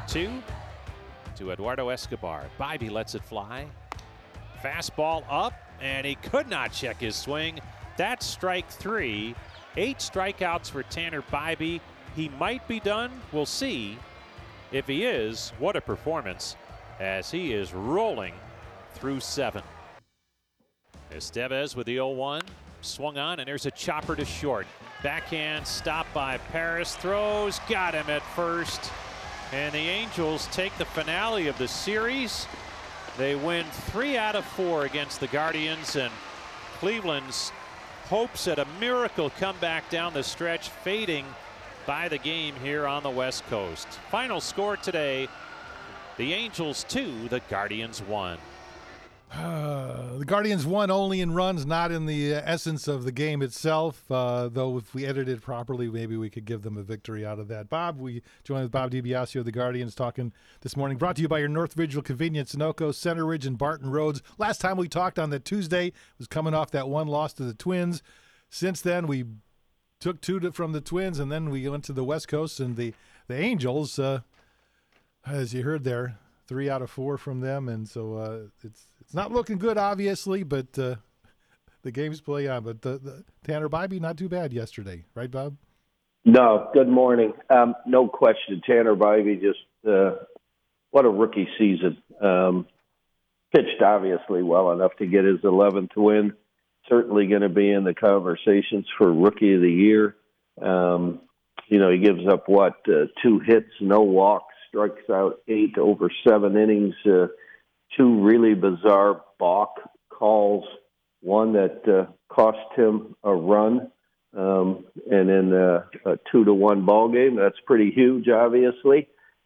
2 to Eduardo Escobar. Bibee lets it fly. Fastball up, and he could not check his swing. That's strike 3. 8 strikeouts for Tanner Bibee. He might be done. We'll see. If he is, what a performance as he is rolling through 7. Estevez with the 0-1. Swung on, and there's a chopper to short. Backhand stopped by Paris. Throws, got him at first. And the Angels take the finale of the series. They win 3 out of 4 against the Guardians, and Cleveland's hopes at a miracle comeback down the stretch fading by the game here on the West Coast. Final score today, the Angels 2, the Guardians 1. The Guardians won only in runs, not in the essence of the game itself, though if we edited it properly, maybe we could give them a victory out of that. Bob, we joined with Bob DiBiasio of the Guardians talking this morning, brought to you by your North Ridgeville Convenience, Sunoco, Center Ridge, and Barton Roads. Last time we talked on that Tuesday was coming off that one loss to the Twins. Since then, we took 2 from the Twins, and then we went to the West Coast, and the Angels, as you heard there, 3 out of 4 from them, and so it's not looking good, obviously, but the games play on. But the Tanner Bibee, not too bad yesterday, right, Bob? No, good morning. No question, Tanner Bibee just what a rookie season. Pitched obviously well enough to get his 11th win. Certainly going to be in the conversations for Rookie of the Year. He gives up 2 hits, no walks, strikes out 8 over 7 innings. 2 really bizarre balk calls. One that cost him a run, and in a 2-1 ball game. That's pretty huge, obviously.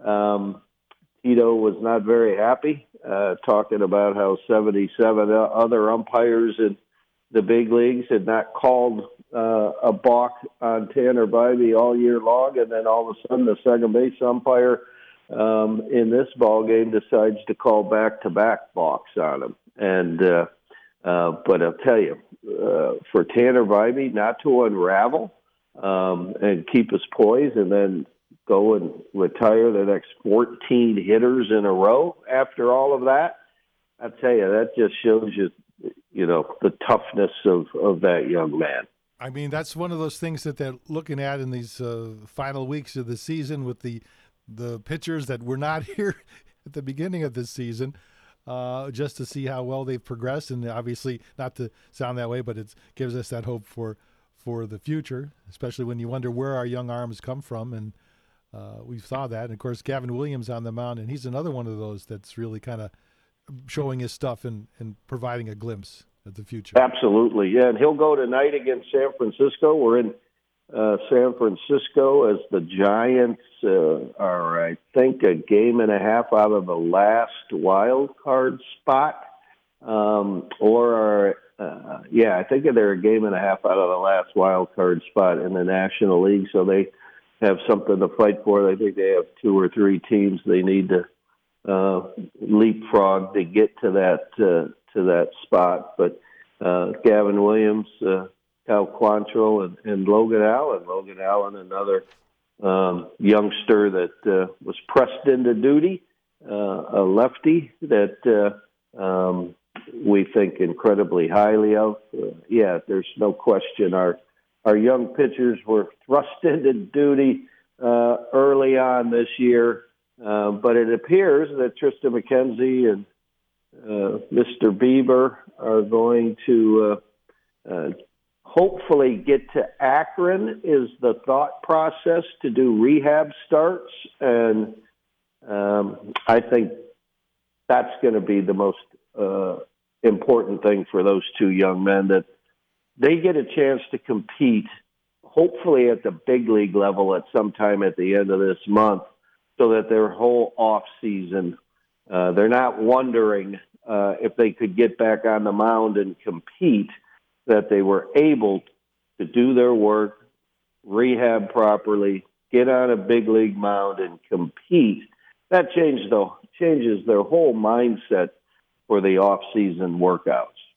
Tito was not very happy, talking about how 77 other umpires in the big leagues had not called a balk on Tanner Bibee all year long, and then all of a sudden the second base umpire in this ball game decides to call back-to-back balks on him. And but I'll tell you, for Tanner Bibee not to unravel and keep his poise and then go and retire the next 14 hitters in a row after all of that, I tell you, that just shows you, the toughness of that young man. I mean, that's one of those things that they're looking at in these final weeks of the season with the pitchers that were not here at the beginning of this season, just to see how well they've progressed. And obviously, not to sound that way, but it gives us that hope for the future, especially when you wonder where our young arms come from. And we saw that. And, of course, Gavin Williams on the mound, and he's another one of those that's really kind of showing his stuff and providing a glimpse at the future. Absolutely, yeah. And he'll go tonight against San Francisco. We're in San Francisco as the Giants are, I think, a game and a half out of the last wild card spot. I think they're a game and a half out of the last wild card spot in the National League, so they have something to fight for. I think they have 2 or 3 teams they need to leapfrog to get to that spot. But Gavin Williams, Cal Quantrill, and Logan Allen. Logan Allen, another youngster that was pressed into duty, a lefty that we think incredibly highly of. There's no question our young pitchers were thrust into duty early on this year, but it appears that Tristan McKenzie and Mr. Bieber are going to hopefully get to Akron is the thought process to do rehab starts. And I think that's going to be the most important thing for those 2 young men, that they get a chance to compete, hopefully at the big league level at some time at the end of this month, so that their whole off season, they're not wondering if they could get back on the mound and compete, that they were able to do their work, rehab properly, get on a big league mound and compete. That changes their whole mindset for the off-season workouts.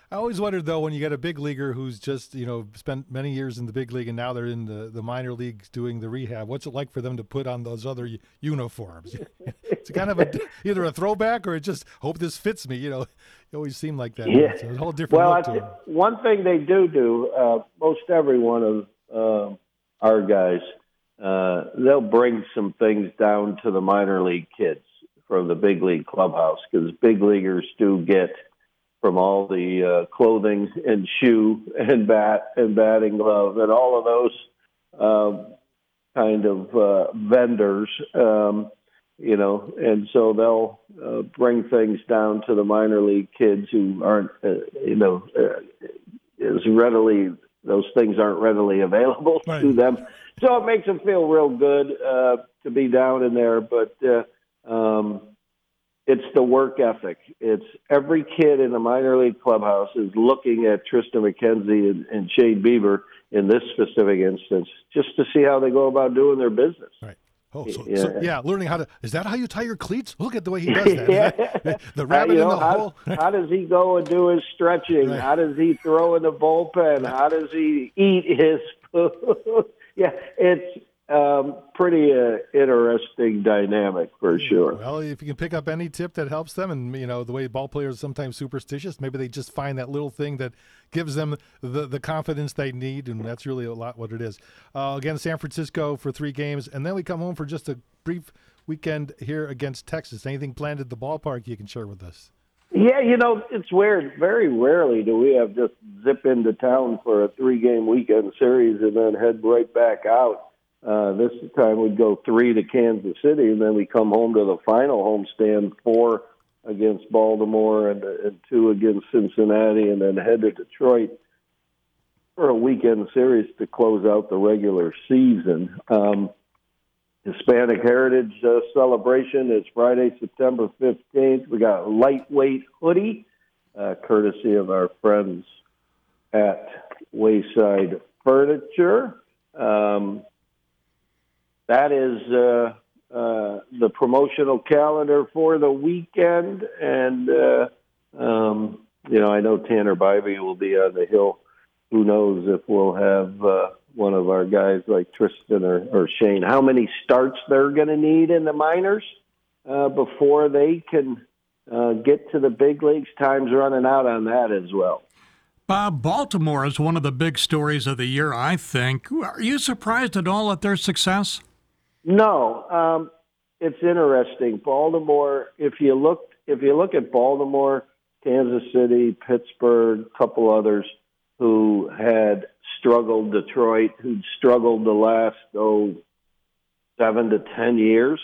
I always wondered, though, when you get a big leaguer who's just, spent many years in the big league and now they're in the minor leagues doing the rehab, what's it like for them to put on those other uniforms? It's kind of either a throwback or it just, hope this fits me. You always seem like that. Yeah. It's a whole different look to them. One thing they do, most every one of our guys, they'll bring some things down to the minor league kids from the big league clubhouse, because big leaguers do get from all the clothing and shoe and bat and batting glove and all of those kind of vendors, and so they'll bring things down to the minor league kids who aren't, as readily, those things aren't readily available to them. So it makes them feel real good to be down in there, but it's the work ethic. It's every kid in the minor league clubhouse is looking at Tristan McKenzie and Shane Bieber in this specific instance, just to see how they go about doing their business. Right. Oh, learning how to, is that how you tie your cleats? Look at the way he does that. The rabbit in the hole. How does he go and do his stretching? Right. How does he throw in the bullpen? Right. How does he eat his food? Yeah, it's pretty interesting dynamic for sure. Well, if you can pick up any tip that helps them, and the way ball players are sometimes superstitious, maybe they just find that little thing that gives them the confidence they need, and that's really a lot what it is. Again, San Francisco for 3 games, and then we come home for just a brief weekend here against Texas. Anything planned at the ballpark you can share with us? Yeah, it's weird. Very rarely do we have just zip into town for a 3-game weekend series and then head right back out. This time we'd go 3 to Kansas City, and then we come home to the final homestand, 4 against Baltimore and 2 against Cincinnati, and then head to Detroit for a weekend series to close out the regular season. Hispanic Heritage Celebration is Friday, September 15th. We got a lightweight hoodie, courtesy of our friends at Wayside Furniture. That is the promotional calendar for the weekend. And, I know Tanner Bybee will be on the Hill. Who knows if we'll have one of our guys like Tristan or Shane, how many starts they're going to need in the minors before they can get to the big leagues. Time's running out on that as well. Bob, Baltimore is one of the big stories of the year, I think. Are you surprised at all at their success? No, it's interesting. Baltimore, if you look at Baltimore, Kansas City, Pittsburgh, a couple others who had struggled, Detroit, who'd struggled the last 7 to 10 years,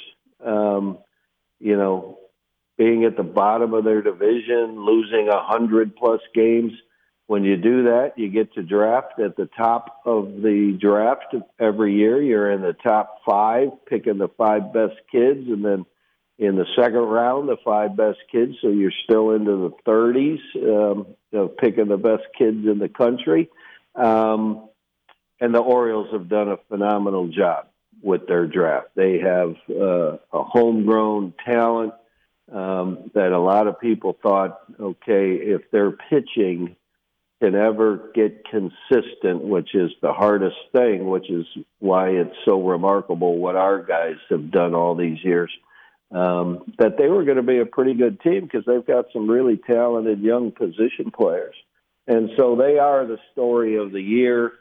being at the bottom of their division, losing 100+ games. When you do that, you get to draft at the top of the draft every year. You're in the top 5, picking the 5 best kids, and then in the second round, the 5 best kids. So you're still into the 30s, picking the best kids in the country. And the Orioles have done a phenomenal job with their draft. They have a homegrown talent that a lot of people thought, okay, if their pitching can ever get consistent, which is the hardest thing, which is why it's so remarkable what our guys have done all these years, that they were going to be a pretty good team because they've got some really talented young position players. And so they are the story of the year.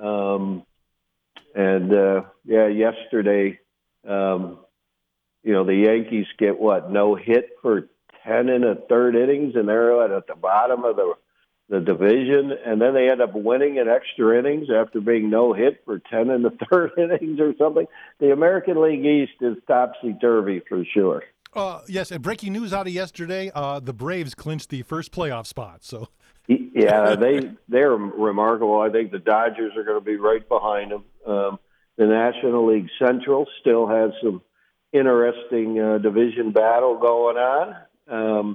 Yesterday, the Yankees get no hit for 10 1/3 innings, and they're at the bottom of the division, and then they end up winning in extra innings after being no hit for 10 1/3 innings or something. The American League East is topsy-turvy for sure. Yes, and breaking news out of yesterday, the Braves clinched the first playoff spot. So, yeah, they're remarkable. I think the Dodgers are going to be right behind them. The National League Central still has some interesting division battle going on,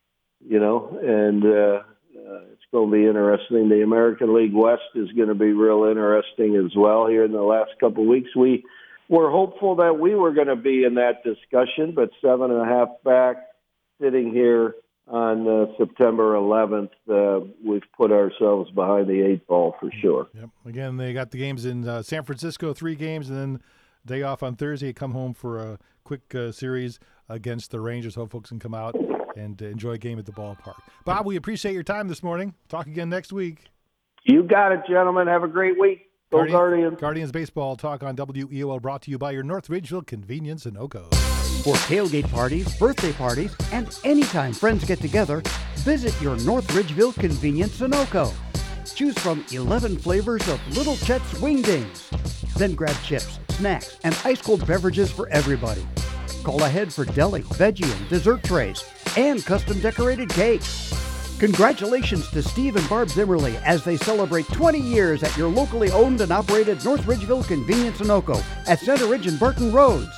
it's going to be interesting. The American League West is going to be real interesting as well here in the last couple of weeks. We were hopeful that we were going to be in that discussion, but 7.5 back, sitting here on September 11th, we've put ourselves behind the 8 ball for sure. Yep. Again, they got the games in San Francisco, 3 games, and then day off on Thursday. Come home for a quick series against the Rangers. Hope folks can come out and enjoy a game at the ballpark. Bob, we appreciate your time this morning. Talk again next week. You got it, gentlemen. Have a great week. Go Guardians. Guardians baseball talk on WEOL, brought to you by your North Ridgeville Convenience Sunoco. For tailgate parties, birthday parties, and anytime friends get together, visit your North Ridgeville Convenience Sunoco. Choose from 11 flavors of Little Chet's Wingdings. Then grab chips, snacks, and ice-cold beverages for everybody. Call ahead for deli, veggie, and dessert trays, and custom-decorated cakes. Congratulations to Steve and Barb Zimmerly as they celebrate 20 years at your locally owned and operated North Ridgeville Convenience Sunoco at Center Ridge and Burton Roads.